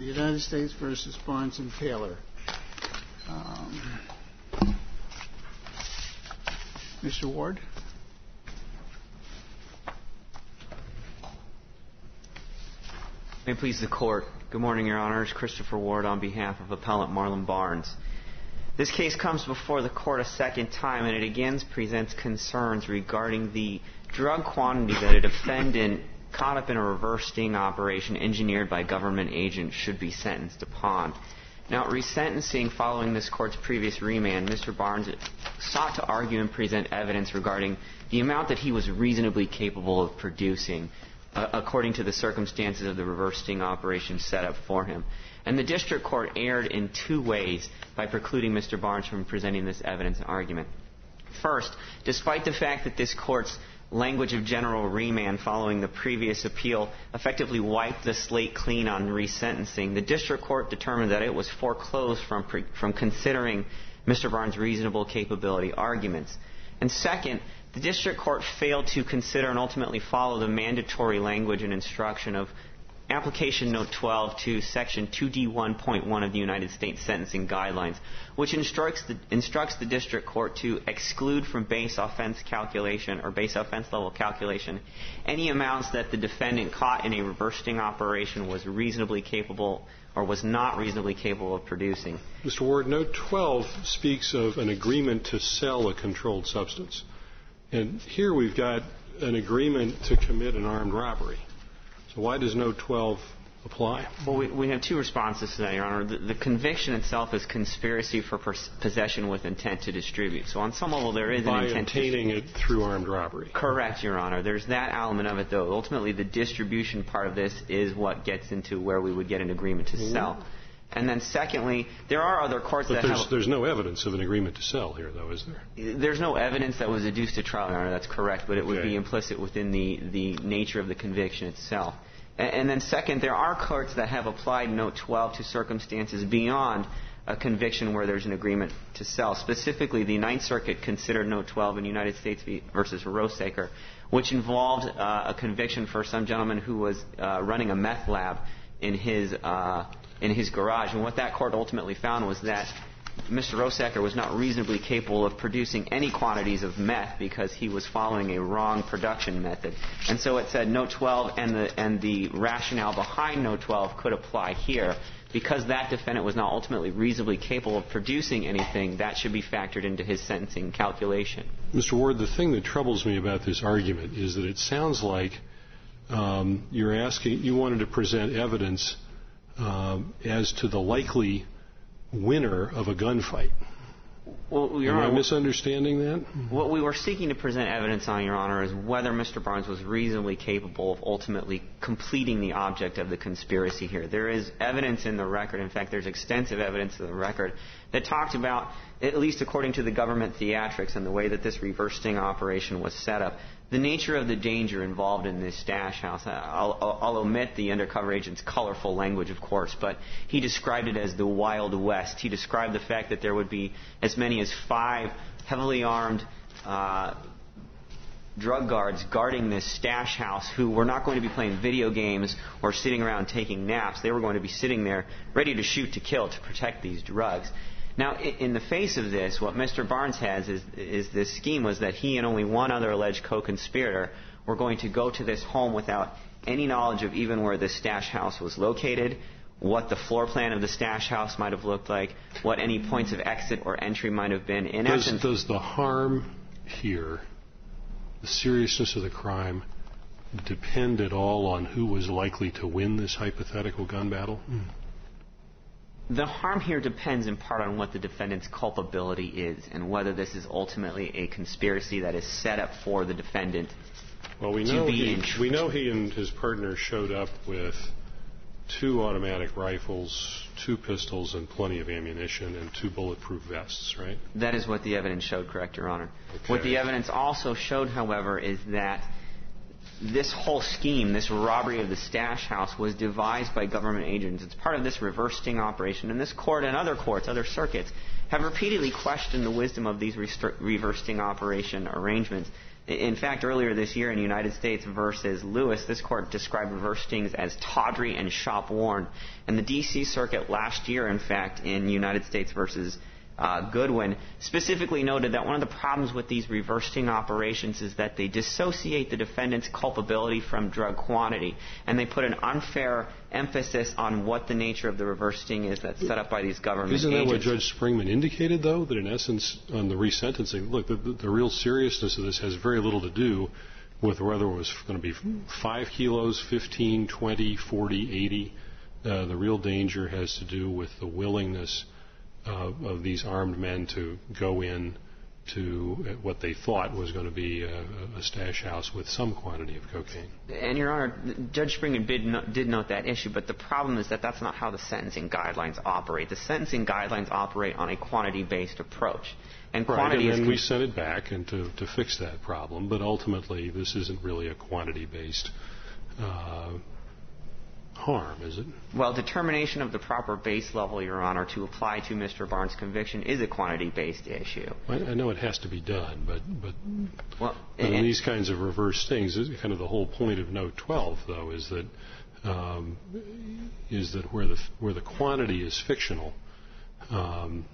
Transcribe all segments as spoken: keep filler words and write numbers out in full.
The United States versus Barnes and Taylor. Um, Mister Ward. May it please the Court. Good morning, Your Honors. Christopher Ward on behalf of Appellant Marlon Barnes. This case comes before the Court a second time, and it again presents concerns regarding the drug quantity that a defendant caught up in a reverse sting operation engineered by government agents should be sentenced upon. Now, at resentencing following this Court's previous remand, Mister Barnes sought to argue and present evidence regarding the amount that he was reasonably capable of producing uh, according to the circumstances of the reverse sting operation set up for him. And the District Court erred in two ways by precluding Mister Barnes from presenting this evidence and argument. First, despite the fact that this Court's language of general remand following the previous appeal effectively wiped the slate clean on resentencing, the District Court determined that it was foreclosed from, pre- from considering Mister Barnes' reasonable capability arguments. And second, the District Court failed to consider and ultimately follow the mandatory language and instruction of Application Note twelve to Section two D one point one of the United States Sentencing Guidelines, which instructs the, instructs the District Court to exclude from base offense calculation or base offense level calculation any amounts that the defendant caught in a reverse sting operation was reasonably capable or was not reasonably capable of producing. Mister Ward, Note twelve speaks of an agreement to sell a controlled substance. And here we've got an agreement to commit an armed robbery. So why does Note twelve apply? Well, we, we have two responses to that, Your Honor. The, the conviction itself is conspiracy for pers- possession with intent to distribute. So on some level, there is By an intent to... By obtaining it through armed robbery. Correct, Your Honor. There's that element of it, though. Ultimately, the distribution part of this is what gets into where we would get an agreement to sell. Mm-hmm. And then secondly, there are other courts but that there's, have... there's no evidence of an agreement to sell here, though, is there? There's no evidence that was adduced at trial, Your Honor. That's correct, but it would okay. be implicit within the, the nature of the conviction itself. And then second, there are courts that have applied Note twelve to circumstances beyond a conviction where there's an agreement to sell. Specifically, the Ninth Circuit considered Note twelve in United States v. Rosaker, which involved uh, a conviction for some gentleman who was uh, running a meth lab in his uh, in his garage. And what that court ultimately found was that Mister Rosaker was not reasonably capable of producing any quantities of meth because he was following a wrong production method. And so it said Note twelve and the and the rationale behind Note twelve could apply here. Because that defendant was not ultimately reasonably capable of producing anything, that should be factored into his sentencing calculation. Mister Ward, the thing that troubles me about this argument is that it sounds like um, you're asking, you wanted to present evidence um, as to the likely winner of a gunfight. Well, Your Am Honor, I misunderstanding that? What we were seeking to present evidence on, Your Honor, is whether Mister Barnes was reasonably capable of ultimately completing the object of the conspiracy here. There is evidence in the record, in fact, there's extensive evidence in the record, that talked about, at least according to the government theatrics and the way that this reverse sting operation was set up, the nature of the danger involved in this stash house. I'll, I'll, I'll omit the undercover agent's colorful language, of course, but he described it as the Wild West. He described the fact that there would be as many as five heavily armed uh, drug guards guarding this stash house who were not going to be playing video games or sitting around taking naps. They were going to be sitting there ready to shoot to kill to protect these drugs. Now, in the face of this, what Mister Barnes has is, is this scheme was that he and only one other alleged co-conspirator were going to go to this home without any knowledge of even where the stash house was located, what the floor plan of the stash house might have looked like, what any points of exit or entry might have been. In does, essence, does the harm here, the seriousness of the crime, depend at all on who was likely to win this hypothetical gun battle? Mm. The harm here depends in part on what the defendant's culpability is and whether this is ultimately a conspiracy that is set up for the defendant well, we to know be he, in. We know he and his partner showed up with two automatic rifles, two pistols, and plenty of ammunition, and two bulletproof vests, right? That is what the evidence showed, correct, Your Honor. Okay. What the evidence also showed, however, is that this whole scheme, this robbery of the stash house, was devised by government agents. It's part of this reverse sting operation. And this court and other courts, other circuits, have repeatedly questioned the wisdom of these reverse sting operation arrangements. In fact, earlier this year in United States versus Lewis, this court described reverse stings as tawdry and shop-worn. And the D C Circuit last year, in fact, in United States versus uh, Goodwin, specifically noted that one of the problems with these reverse sting operations is that they dissociate the defendant's culpability from drug quantity, and they put an unfair emphasis on what the nature of the reverse sting is that's set up by these government Isn't agents. that what Judge Springman indicated, though, that in essence on the resentencing, look, the, the, the real seriousness of this has very little to do with whether it was going to be five kilos, fifteen, twenty, forty, eighty. Uh, the real danger has to do with the willingness uh, of these armed men to go in to what they thought was going to be a, a stash house with some quantity of cocaine. And, Your Honor, Judge Springer did, no, did note that issue, but the problem is that that's not how the sentencing guidelines operate. The sentencing guidelines operate on a quantity-based approach. And quantity right, and is... then we sent it back and to, to fix that problem, but ultimately this isn't really a quantity-based uh, harm, is it? Well, determination of the proper base level, Your Honor, to apply to Mister Barnes' conviction is a quantity-based issue. I, I know it has to be done, but but, well, but in these kinds of reverse things, kind of the whole point of Note twelve, though, is that um, is that where the where the quantity is fictional, um,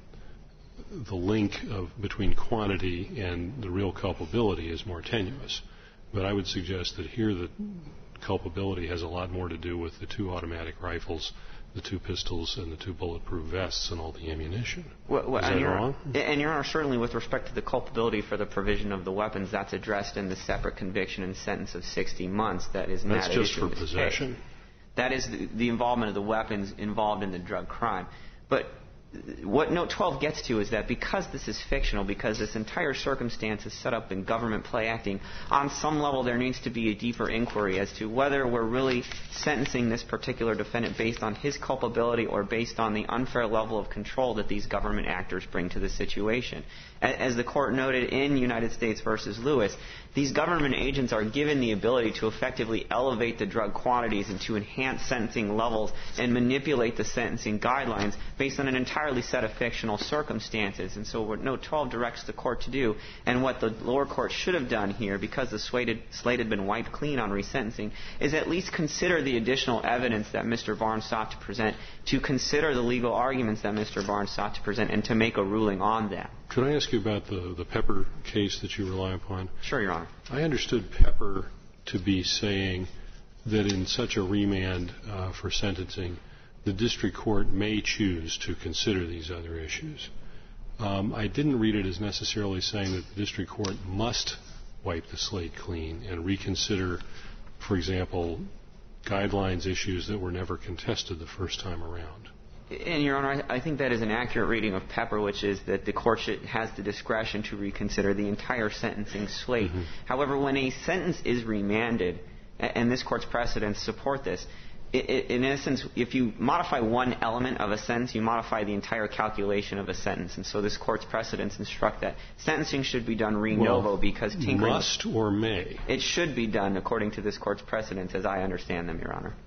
the link of between quantity and the real culpability is more tenuous. But I would suggest that here the culpability has a lot more to do with the two automatic rifles, the two pistols, and the two bulletproof vests and all the ammunition. Well, well, Is that wrong? And, Your Honor, certainly with respect to the culpability for the provision of the weapons, that's addressed in the separate conviction and sentence of sixty months. That is not That's just for possession. Case. That is the, the involvement of the weapons involved in the drug crime. But what Note twelve gets to is that because this is fictional, because this entire circumstance is set up in government play acting, on some level there needs to be a deeper inquiry as to whether we're really sentencing this particular defendant based on his culpability or based on the unfair level of control that these government actors bring to the situation. As the Court noted in United States versus Lewis, these government agents are given the ability to effectively elevate the drug quantities and to enhance sentencing levels and manipulate the sentencing guidelines based on an entirely set of fictional circumstances. And so what Note twelve directs the Court to do, and what the lower court should have done here, because the slate had been wiped clean on resentencing, is at least consider the additional evidence that Mister Barnes sought to present, to consider the legal arguments that Mister Barnes sought to present, and to make a ruling on them. Could I ask you about the, the Pepper case that you rely upon? Sure, Your Honor. I understood Pepper to be saying that in such a remand uh, for sentencing, the district court may choose to consider these other issues. Um, I didn't read it as necessarily saying that the district court must wipe the slate clean and reconsider, for example, guidelines issues that were never contested the first time around. And, Your Honor, I think that is an accurate reading of Pepper, which is that the court should, has the discretion to reconsider the entire sentencing slate. Mm-hmm. However, when a sentence is remanded, and this Court's precedents support this, it, it, in essence, if you modify one element of a sentence, you modify the entire calculation of a sentence. And so this Court's precedents instruct that sentencing should be done re novo, well, because tinkering... Must or may? It should be done according to this Court's precedents, as I understand them, Your Honor.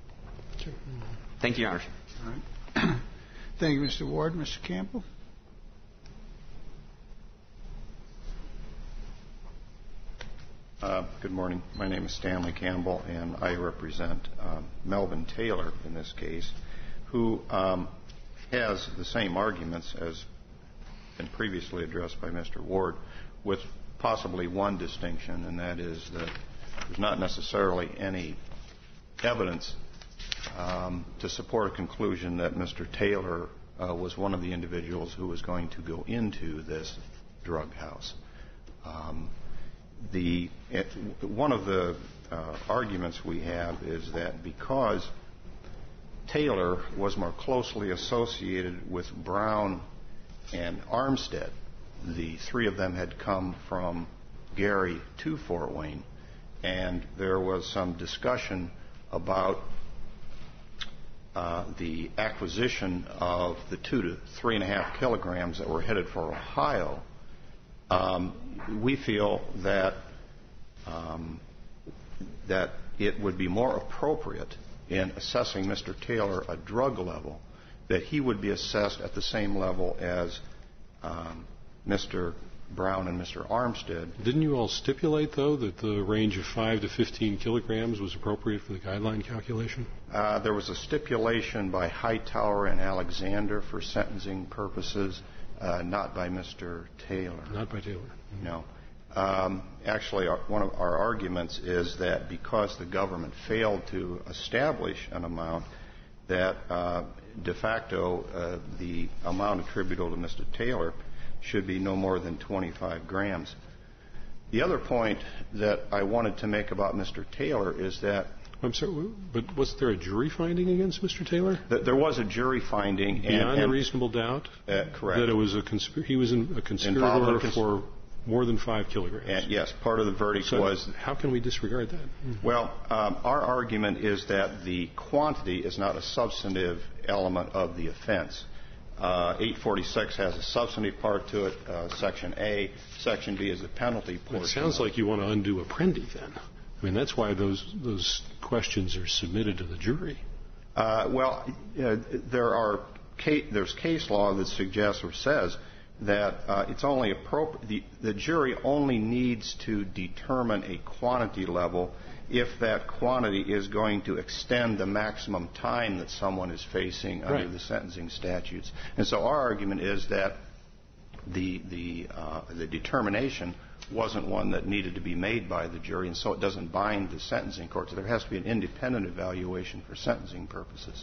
Sure. Thank you, Your Honor. All right. Thank you, Mister Ward. Mister Campbell? Uh, good morning. My name is Stanley Campbell, and I represent um, Melvin Taylor in this case, who um, has the same arguments as been previously addressed by Mister Ward, with possibly one distinction, and that is that there's not necessarily any evidence Um, to support a conclusion that Mister Taylor uh, was one of the individuals who was going to go into this drug house. Um, the it, one of the uh, arguments we have is that because Taylor was more closely associated with Brown and Armstead, the three of them had come from Gary to Fort Wayne, and there was some discussion about Uh, the acquisition of the two to three and a half kilograms that were headed for Ohio. Um, we feel that um, that it would be more appropriate in assessing Mister Taylor a drug level, that he would be assessed at the same level as um, Mister Brown and Mister Armstead. Didn't you all stipulate, though, that the range of five to fifteen kilograms was appropriate for the guideline calculation? Uh, there was a stipulation by Hightower and Alexander for sentencing purposes, uh, not by Mister Taylor. Not by Taylor. Mm-hmm. No. Um, actually, our, one of our arguments is that because the government failed to establish an amount, that uh, de facto uh, the amount attributable to Mister Taylor should be no more than twenty-five grams. The other point that I wanted to make about Mister Taylor is that... I'm sorry, but was there a jury finding against Mister Taylor? Th- there was a jury finding. Beyond and, and, a reasonable doubt? Uh, correct. That it was a conspir- he was in a conspirator cons- for more than five kilograms. And yes, part of the verdict so was... How can we disregard that? Well, um, our argument is that the quantity is not a substantive element of the offense. Uh, eight forty-six has a substantive part to it, uh, Section A. Section B is the penalty portion. Well, it sounds like you want to undo Apprendi, then. I mean, that's why those those questions are submitted to the jury. Uh, well, uh, there are ca- there's case law that suggests or says that uh, it's only appropriate. The, the jury only needs to determine a quantity level if that quantity is going to extend the maximum time that someone is facing under right. the sentencing statutes. And so our argument is that the the uh, the determination wasn't one that needed to be made by the jury, and so it doesn't bind the sentencing court. So there has to be an independent evaluation for sentencing purposes.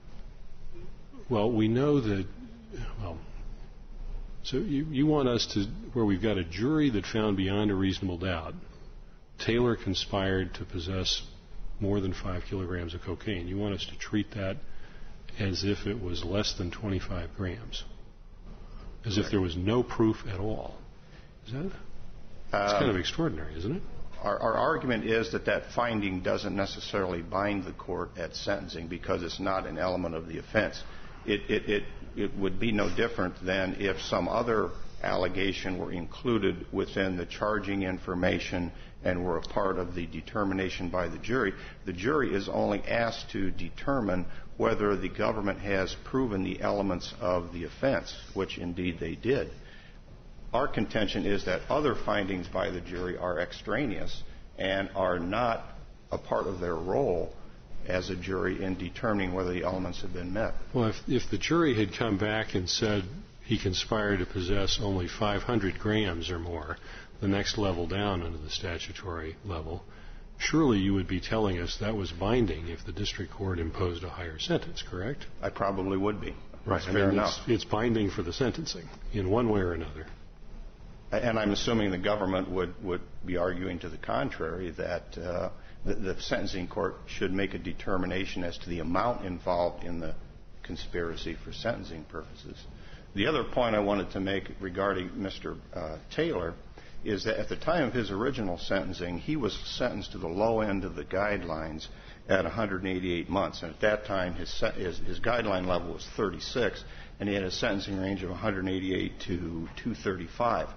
Well, we know that, well, so you, you want us to, where we've got a jury that found beyond a reasonable doubt Taylor conspired to possess more than five kilograms of cocaine. You want us to treat that as if it was less than twenty-five grams, as if there was no proof at all. Is that? It's kind of extraordinary, isn't it? Our, our argument is that that finding doesn't necessarily bind the court at sentencing because it's not an element of the offense. It, it, it, it would be no different than if some other allegation were included within the charging information and were a part of the determination by the jury. The jury is only asked to determine whether the government has proven the elements of the offense, which indeed they did. Our contention is that other findings by the jury are extraneous and are not a part of their role as a jury in determining whether the elements have been met. Well, if, if the jury had come back and said he conspired to possess only five hundred grams or more, the next level down under the statutory level, surely you would be telling us that was binding if the district court imposed a higher sentence, correct? I probably would be. Right. That's I fair mean, enough. It's, it's binding for the sentencing in one way or another. And I'm assuming the government would, would be arguing to the contrary, that uh, the, the sentencing court should make a determination as to the amount involved in the conspiracy for sentencing purposes. The other point I wanted to make regarding Mister Uh, Taylor is that at the time of his original sentencing, he was sentenced to the low end of the guidelines at one hundred eighty-eight months. And at that time, his, his, his guideline level was thirty-six, and he had a sentencing range of one hundred eighty-eight to two thirty-five.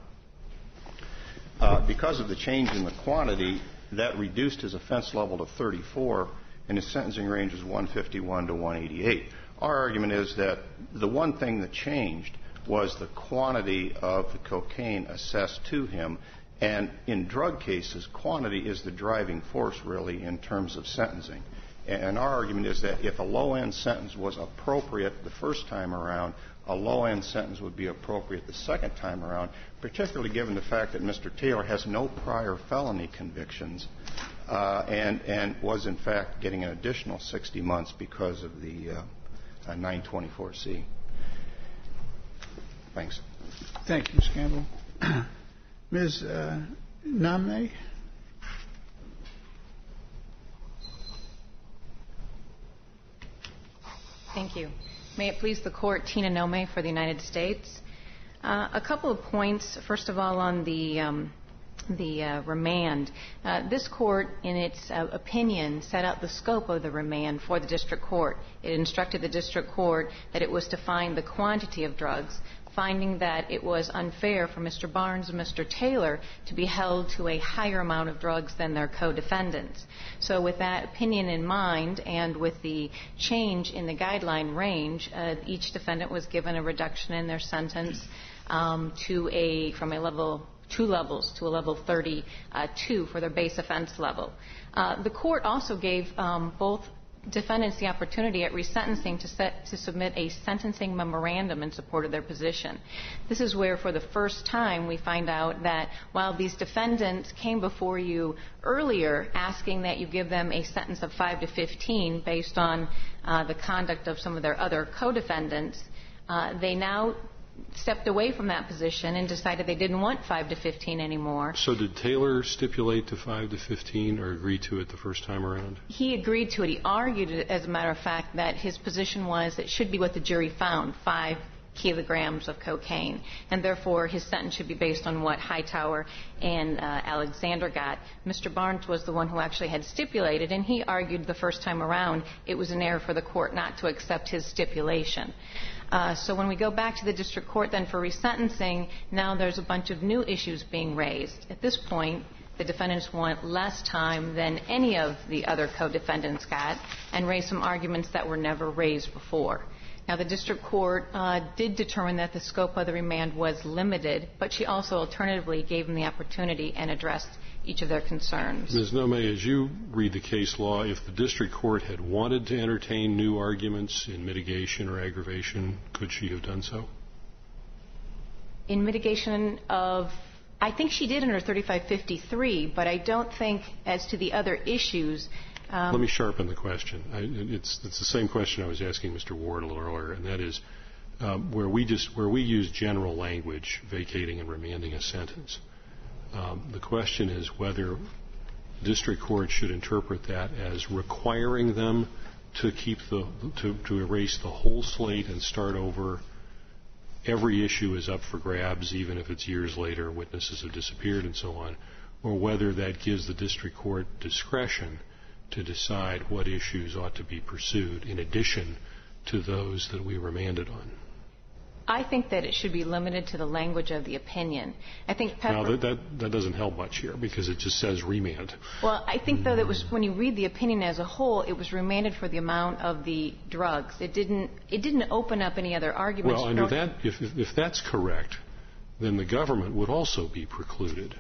Uh, because of the change in the quantity, that reduced his offense level to thirty-four, and his sentencing range was one fifty-one to one eighty-eight. Our argument is that the one thing that changed was the quantity of the cocaine assessed to him, and in drug cases, quantity is the driving force, really, in terms of sentencing. And our argument is that if a low-end sentence was appropriate the first time around, a low-end sentence would be appropriate the second time around, particularly given the fact that Mister Taylor has no prior felony convictions uh, and, and was, in fact, getting an additional sixty months because of the uh, uh, nine twenty-four C. Thanks. Thank you, Miz Campbell. Miz Uh, Name? Thank you. May it please the Court, Tina Nome for the United States. Uh, a couple of points. First of all, on the um, the uh, remand. Uh, this court, in its uh, opinion, set out the scope of the remand for the district court. It instructed the district court that it was to find the quantity of drugs, finding that it was unfair for Mister Barnes and Mister Taylor to be held to a higher amount of drugs than their co-defendants. So with that opinion in mind, and with the change in the guideline range, uh, each defendant was given a reduction in their sentence um, to a from a level two levels to a level thirty-two for their base offense level. Uh, the court also gave um, both defendants the opportunity at resentencing to, set, to submit a sentencing memorandum in support of their position. This is where, for the first time, we find out that while these defendants came before you earlier asking that you give them a sentence of five to fifteen based on uh, the conduct of some of their other co-defendants, uh, they now stepped away from that position and decided they didn't want five to fifteen anymore. So did Taylor stipulate to five to fifteen or agree to it the first time around? He agreed to it. He argued, as a matter of fact, that his position was it should be what the jury found, five kilograms of cocaine, and therefore his sentence should be based on what Hightower and uh, Alexander got. Mister Barnes was the one who actually had stipulated, and he argued the first time around it was an error for the court not to accept his stipulation. Uh, so when we go back to the district court then for resentencing, now there's a bunch of new issues being raised. At this point, the defendants want less time than any of the other co-defendants got and raise some arguments that were never raised before. Now, the district court uh, did determine that the scope of the remand was limited, but she also alternatively gave them the opportunity and addressed each of their concerns. Miz Nomé, as you read the case law, if the district court had wanted to entertain new arguments in mitigation or aggravation, could she have done so? In mitigation of, I think she did under thirty-five fifty-three, but I don't think as to the other issues. Um, Let me sharpen the question. I, it's, it's the same question I was asking Mister Ward a little earlier, and that is um, where we just where we use general language, vacating and remanding a sentence. Um, the question is whether district court should interpret that as requiring them to keep the to, to erase the whole slate and start over. Every issue is up for grabs, even if it's years later, witnesses have disappeared and so on, or whether that gives the district court discretion to decide what issues ought to be pursued in addition to those that we remanded on. I think that it should be limited to the language of the opinion. I think Pepper... Now, that, that, that doesn't help much here because it just says remand. Well, I think, though, that was when you read the opinion as a whole, it was remanded for the amount of the drugs. It didn't, it didn't open up any other arguments. Well, under that, if, if, if that's correct, then the government would also be precluded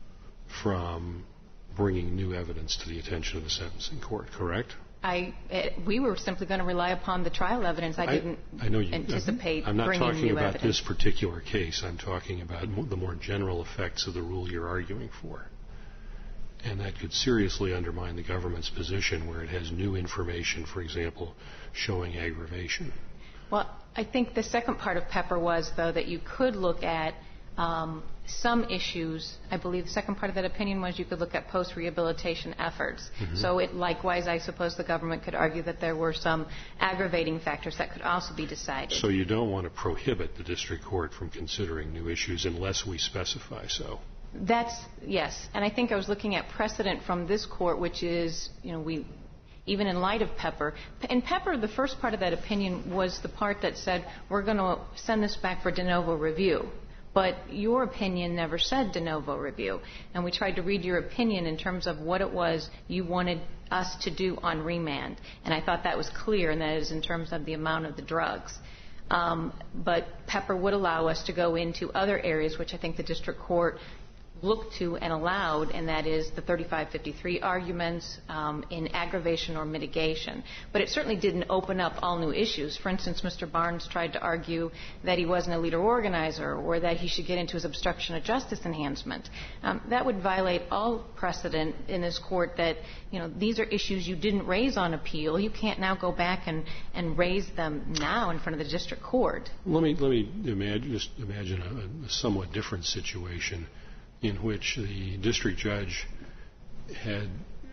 from bringing new evidence to the attention of the sentencing court, correct? I, it, we were simply going to rely upon the trial evidence. I didn't I, I know you, anticipate I'm not bringing talking new about evidence. this particular case. I'm talking about the more general effects of the rule you're arguing for. And that could seriously undermine the government's position where it has new information, for example, showing aggravation. Well, I think the second part of Pepper was, though, that you could look at um, some issues. I believe the second part of that opinion was you could look at post-rehabilitation efforts. Mm-hmm. So it, likewise, I suppose the government could argue that there were some aggravating factors that could also be decided. So you don't want to prohibit the district court from considering new issues unless we specify so. That's, yes. And I think I was looking at precedent from this court, which is, you know, we, even in light of Pepper. In Pepper, the first part of that opinion was the part that said, we're going to send this back for de novo review. But your opinion never said de novo review. And we tried to read your opinion in terms of what it was you wanted us to do on remand. And I thought that was clear, and that is in terms of the amount of the drugs. Um, but Pepper would allow us to go into other areas, which I think the district court looked to and allowed, and that is the thirty-five fifty-three arguments um, in aggravation or mitigation. But it certainly didn't open up all new issues. For instance, Mister Barnes tried to argue that he wasn't a leader organizer or that he should get into his obstruction of justice enhancement. Um, that would violate all precedent in this court that, you know, these are issues you didn't raise on appeal. You can't now go back and, and raise them now in front of the district court. Let me, let me imagine, just imagine a, a somewhat different situation in which the district judge had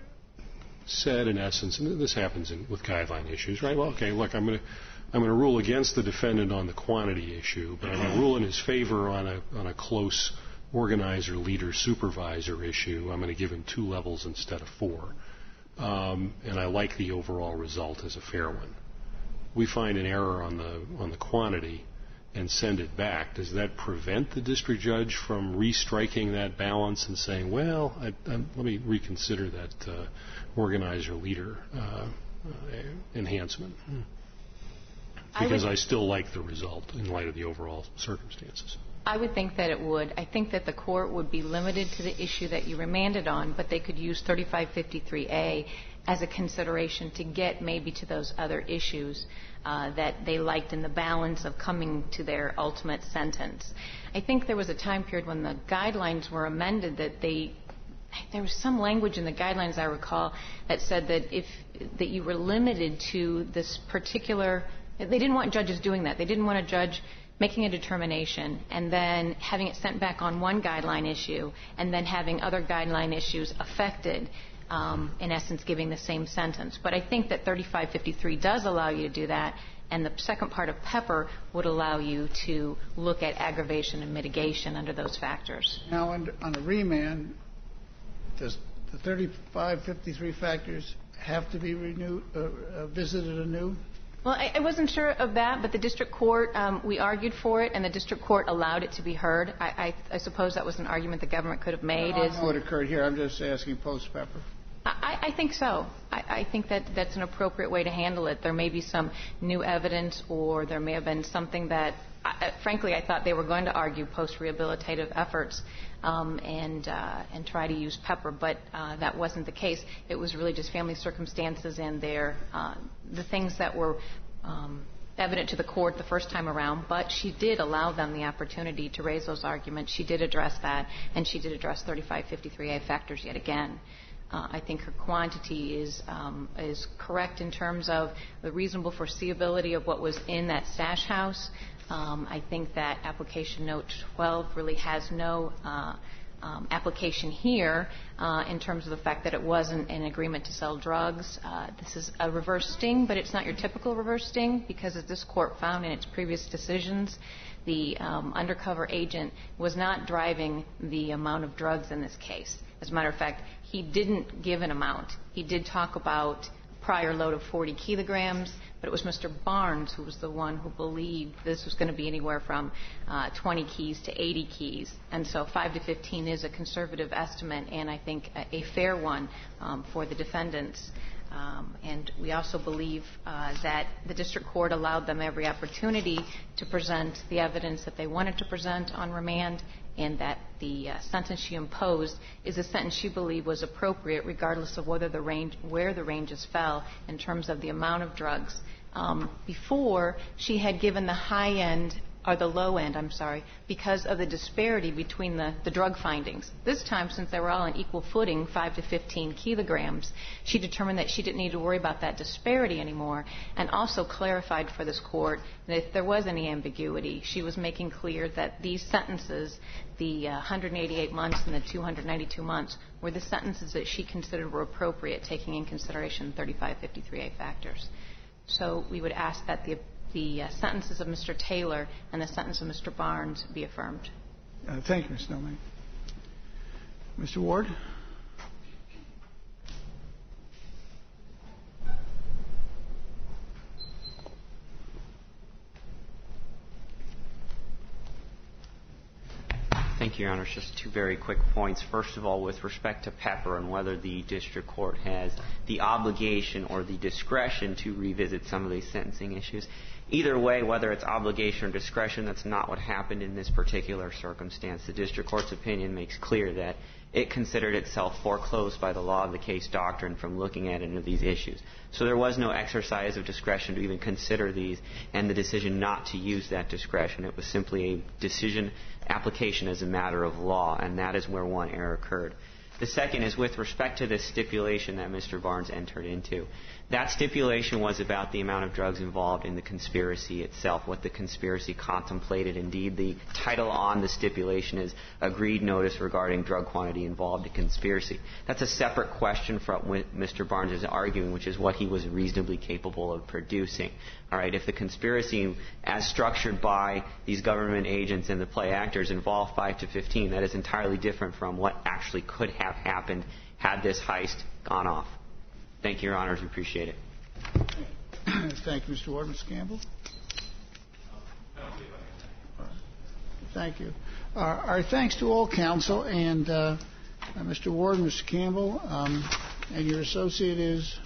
said, in essence, and this happens in, with guideline issues, right? Well, okay, look, I'm going to I'm going to rule against the defendant on the quantity issue, but I'm going to rule in his favor on a on a close organizer, leader, supervisor issue, I'm going to give him two levels instead of four. Um, and I like the overall result as a fair one. We find an error on the on the quantity and send it back. Does that prevent the district judge from restriking that balance and saying, well, I, I, let me reconsider that uh, organizer, leader uh, uh, enhancement? Because I, would, I still like the result in light of the overall circumstances. I would think that it would. I think that the court would be limited to the issue that you remanded on, but they could use thirty-five fifty-three A as a consideration to get maybe to those other issues uh, that they liked in the balance of coming to their ultimate sentence. I think there was a time period when the guidelines were amended that they there was some language in the guidelines, I recall, that said that if that you were limited to this particular. They didn't want judges doing that. They didn't want a judge making a determination and then having it sent back on one guideline issue and then having other guideline issues affected, um, in essence giving the same sentence. But I think that thirty-five fifty-three does allow you to do that, and the second part of Pepper would allow you to look at aggravation and mitigation under those factors. Now, on a remand, does the thirty-five fifty-three factors have to be renewed, uh, uh, visited anew? Well, I, I wasn't sure of that, but the district court, um, we argued for it, and the district court allowed it to be heard. I, I, I suppose that was an argument the government could have made. No, I is, know what occurred here. I'm just asking post-Pepper. I, I think so. I, I think that that's an appropriate way to handle it. There may be some new evidence, or there may have been something that, I, frankly, I thought they were going to argue post-rehabilitative efforts um, and uh, and try to use Pepper, but uh, that wasn't the case. It was really just family circumstances and their uh, the things that were um, evident to the court the first time around. But she did allow them the opportunity to raise those arguments. She did address that, and she did address thirty-five fifty-three A factors yet again. Uh, I think her quantity is um, is correct in terms of the reasonable foreseeability of what was in that stash house. Um, I think that application note twelve really has no uh, um, application here uh, in terms of the fact that it wasn't an agreement to sell drugs. Uh, this is a reverse sting, but it's not your typical reverse sting because, as this court found in its previous decisions, the um, undercover agent was not driving the amount of drugs in this case. As a matter of fact, he didn't give an amount. He did talk about a prior load of forty kilograms, but it was Mister Barnes who was the one who believed this was going to be anywhere from uh, twenty keys to eighty keys. And so five to fifteen is a conservative estimate, and I think a, a fair one um, for the defendants. Um, and we also believe uh, that the district court allowed them every opportunity to present the evidence that they wanted to present on remand, and that the uh, sentence she imposed is a sentence she believed was appropriate regardless of whether the range, where the ranges fell in terms of the amount of drugs. Um, before, she had given the high end, or the low end, I'm sorry, because of the disparity between the, the drug findings. This time, since they were all on equal footing, five to fifteen kilograms, she determined that she didn't need to worry about that disparity anymore, and also clarified for this court that if there was any ambiguity, she was making clear that these sentences, the uh, one hundred eighty-eight months and the two hundred ninety-two months, were the sentences that she considered were appropriate, taking in consideration thirty-five fifty-three A factors. So we would ask that the the uh, sentences of Mister Taylor and the sentence of Mister Barnes be affirmed. Uh, thank you, Miz Snowman. Mister Ward? Thank you, Your Honor. Just two very quick points. First of all, with respect to Pepper and whether the district court has the obligation or the discretion to revisit some of these sentencing issues. Either way, whether it's obligation or discretion, that's not what happened in this particular circumstance. The district court's opinion makes clear that it considered itself foreclosed by the law of the case doctrine from looking at any of these issues. So there was no exercise of discretion to even consider these, and the decision not to use that discretion. It was simply a decision application as a matter of law, and that is where one error occurred. The second is with respect to this stipulation that Mister Barnes entered into. That stipulation was about the amount of drugs involved in the conspiracy itself, what the conspiracy contemplated. Indeed, the title on the stipulation is Agreed Notice Regarding Drug Quantity Involved in Conspiracy. That's a separate question from what Mister Barnes is arguing, which is what he was reasonably capable of producing. All right, if the conspiracy, as structured by these government agents and the play actors, involved five to fifteen, that is entirely different from what actually could have happened had this heist gone off. Thank you, Your Honors. We appreciate it. Thank you, Mister Ward. Mister Campbell? Thank you. Our, our thanks to all counsel, and uh, uh, Mister Ward, Mister Campbell, um, and your associate is...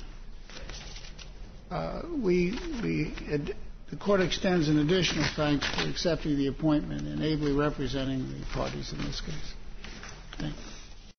Uh, we, we, ad, the Court extends an additional thanks for accepting the appointment and ably representing the parties in this case. Thank you.